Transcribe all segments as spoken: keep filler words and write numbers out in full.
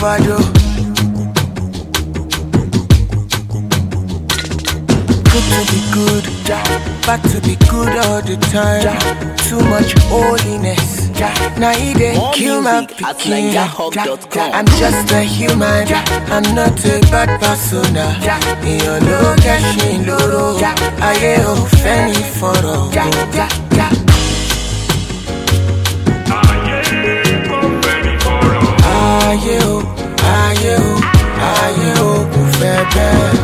overdose. Good to be good, bad to be good all the time. Too much holiness, now he didn't kill my pikin. I'm just a human, I'm not a bad persona. Iyo lo gashin loro, aye o feni foro. Aye o, aye o, aye o, kò fẹ́ bẹ́ẹ̀.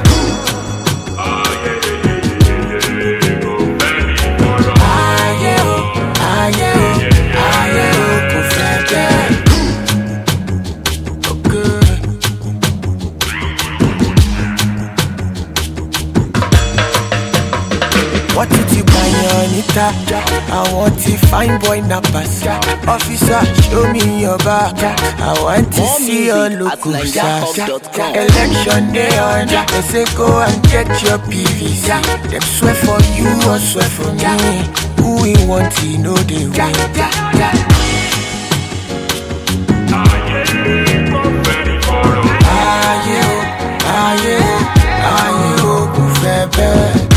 What did you buy on it? I want to find boy nappers. Officer, show me your back. I want to More see your music local at niger Election day on, they say go and get your P V C. Them swear for you or swear for me. Who we want to know they win. Aye, aye, aye, oh, go fair bear.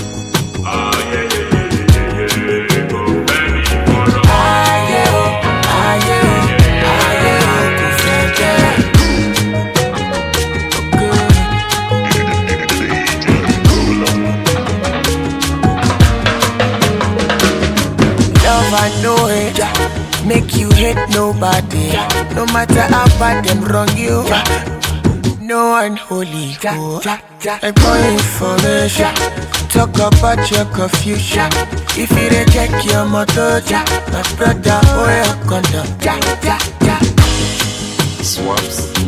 I know it, make you hate nobody. No matter how bad them wrong you, no unholy go. I got information, talk about your confusion. If you dey check your motor, my brother, oh your conduct. Swaps.